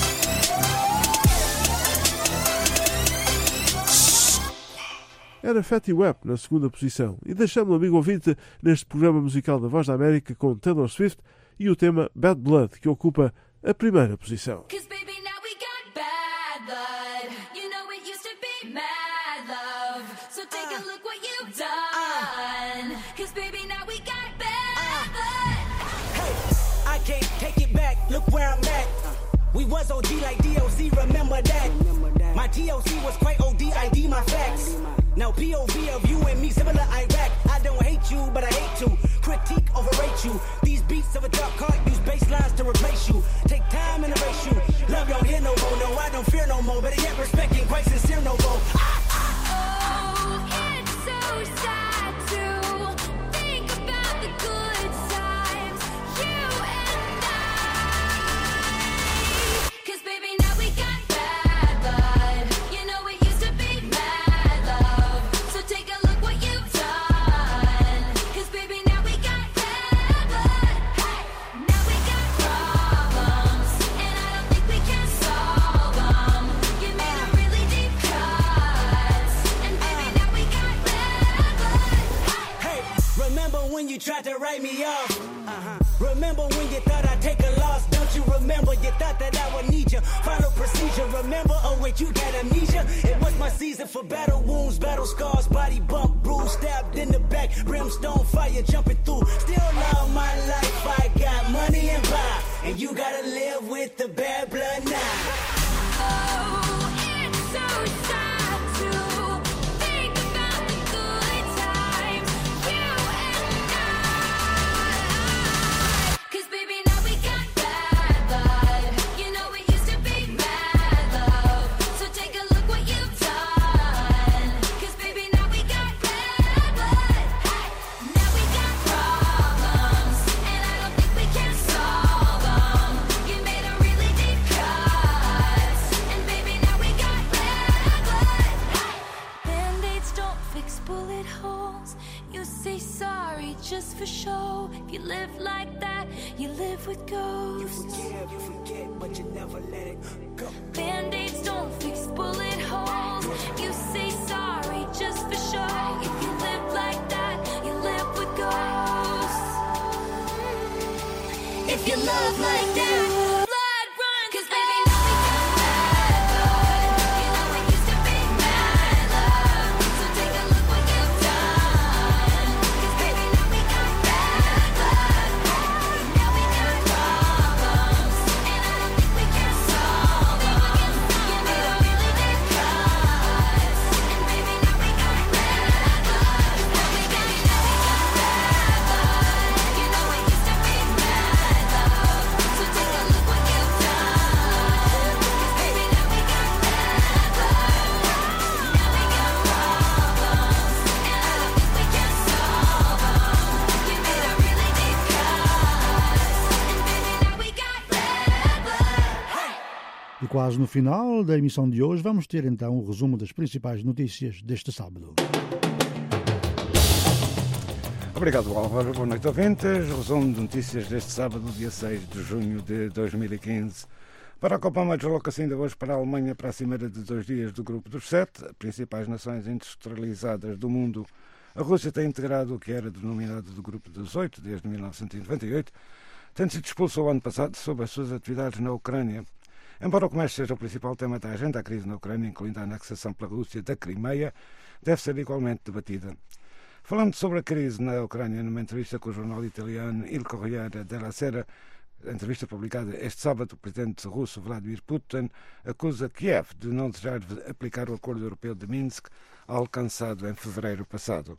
Era Fatty Wap na segunda posição. E deixamos o amigo ouvinte neste programa musical da Voz da América com Taylor Swift e o tema Bad Blood, que ocupa a primeira posição. Look where I'm at. We was OG like DOC, remember that. My TOC was quite OD, ID my facts. Now POV of you and me, similar Iraq. I don't hate you, but I hate to critique, overrate you. These beats of a dark heart use bass lines to replace you. Take time and erase you. Love don't hear no more, no, I don't fear no more. Better yet, respect and quite sincere no more. Oh, it's so sad to think about the good times. You and I. 'Cause baby, now we got bad blood. You know it used to be mad love. So take a look what you've done. 'Cause baby, now we got bad blood. Hey, now we got problems, and I don't think we can solve them. You made a really deep cut, and baby, now we got bad blood. Hey, remember when you tried to write me off? Remember when you thought I'd take a loss? Don't you remember? You thought that I would need you. Follow procedure. Remember? Oh wait, you got amnesia. It was my season for battle wounds, battle scars, body bump, bruise, stabbed in the back, brimstone fire jumping through. Still love my life. I got money and power, and you gotta live with the bad blood now. Oh, it's so sad to think about the good times. You and I. 'Cause baby, now we got bad blood. You know it used to be mad love. So take a look what you've done. 'Cause baby, now we got bad blood. Hey, now we got problems, and I don't think we can solve them. You made a really deep cut, and baby, now we got bad blood. Hey, Band-Aids don't fix bullet holes. You say sorry just for show. If you live like that, you live with ghosts. You forget, but you never let it go. Band-Aids don't fix bullet holes. You say sorry just for show. If you live like that, you live with ghosts. If you love like that, blood run. 'Cause baby, now we got bad blood. You know it used to be mad love. So take a look what you've done. 'Cause baby, now we got bad blood. Now we got problems, and I don't think we can solve them. You made a really deep cut, and baby, now we got bad blood. Now we got bad blood. You know it used to be mad love. So take a look what you've done. 'Cause baby, now we got bad blood. Now we got problems, and I don't think we can solve them. You made a really deep cut, and baby, now we got bad blood. E quase no final da emissão de hoje, vamos ter então o resumo das principais notícias deste sábado. Obrigado, Álvaro. Boa noite, ouvintes. Resumo de notícias deste sábado, dia 6 de junho de 2015. Barack Obama desloca-se ainda hoje para a Alemanha para a cimeira de 2 dias do Grupo dos 7, principais nações industrializadas do mundo. A Rússia tem integrado o que era denominado do Grupo dos 8 desde 1998, tendo sido expulso o ano passado sob as suas atividades na Ucrânia. Embora o comércio seja o principal tema da agenda, a crise na Ucrânia, incluindo a anexação pela Rússia da Crimeia, deve ser igualmente debatida. Falando sobre a crise na Ucrânia, numa entrevista com o jornal italiano Il Corriere della Sera, entrevista publicada este sábado, o presidente russo Vladimir Putin acusa Kiev de não desejar aplicar o acordo europeu de Minsk alcançado em fevereiro passado.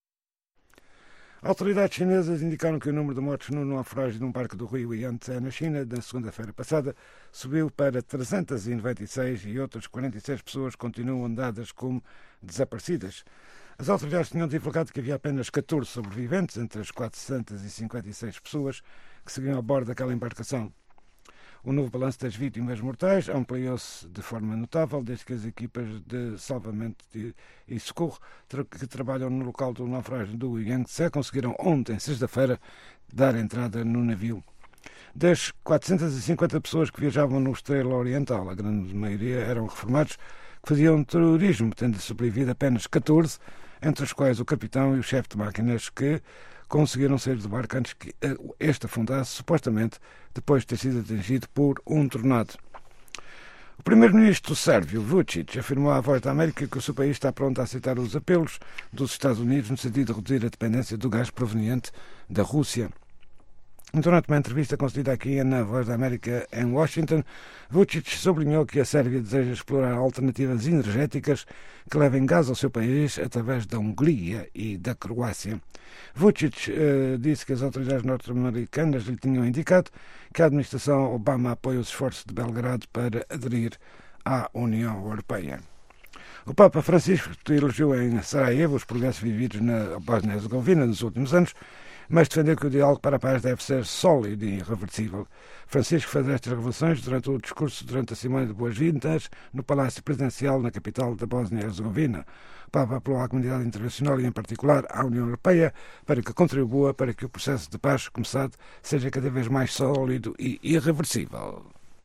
Autoridades chinesas indicaram que o número de mortos no naufrágio de um barco do rio Yangtze, na China, na segunda-feira passada, subiu para 396 e outras 46 pessoas continuam dadas como desaparecidas. As autoridades tinham divulgado que havia apenas 14 sobreviventes entre as 456 pessoas que seguiam a bordo daquela embarcação. O novo balanço das vítimas mortais ampliou-se de forma notável desde que as equipas de salvamento e socorro que trabalham no local do naufrágio do Yangtze conseguiram ontem, sexta-feira, dar entrada no navio. Das 450 pessoas que viajavam no Estrela Oriental, a grande maioria eram reformados que faziam terrorismo, tendo sobrevivido apenas 14, entre os quais o capitão e o chefe de máquinas, que conseguiram sair do barco antes que este afundasse, supostamente depois de ter sido atingido por um tornado. O primeiro-ministro sérvio, Vučić, afirmou à Voz da América que o seu país está pronto a aceitar os apelos dos Estados Unidos no sentido de reduzir a dependência do gás proveniente da Rússia. Durante uma entrevista concedida aqui na Voz da América em Washington, Vučić sublinhou que a Sérvia deseja explorar alternativas energéticas que levem gás ao seu país através da Hungria e da Croácia. Vučić disse que as autoridades norte-americanas lhe tinham indicado que a administração Obama apoia os esforços de Belgrado para aderir à União Europeia. O Papa Francisco elogiou em Sarajevo os progressos vividos na Bósnia-Herzegovina nos últimos anos, mas defendeu que o diálogo para a paz deve ser sólido e irreversível. Francisco fez estas revelações durante o discurso durante a cerimónia de boas-vindas no Palácio Presidencial na capital da Bósnia-Herzegovina. O Papa apelou à comunidade internacional e, em particular, à União Europeia para que contribua para que o processo de paz começado seja cada vez mais sólido e irreversível.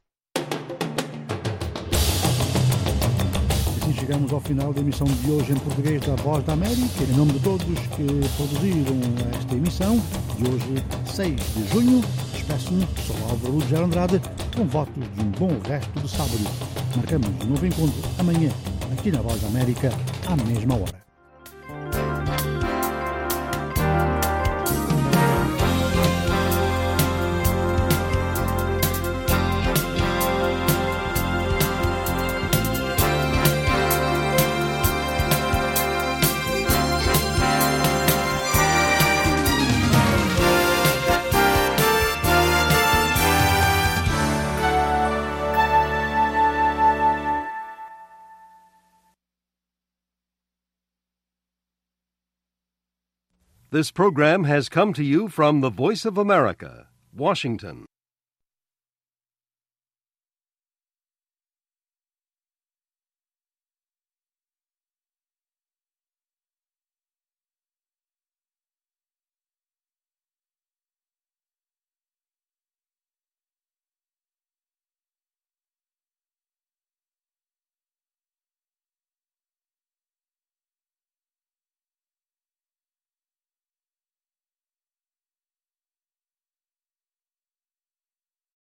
Assim chegamos ao final da emissão de hoje em português da Voz da América. Em nome de todos que produziram esta emissão de hoje, 6 de junho, despeço-me, sou Álvaro Lúcio Andrade, com votos de um bom resto de sábado. Marcamos um novo encontro amanhã, aqui na Voz da América, à mesma hora. This program has come to you from the Voice of America, Washington.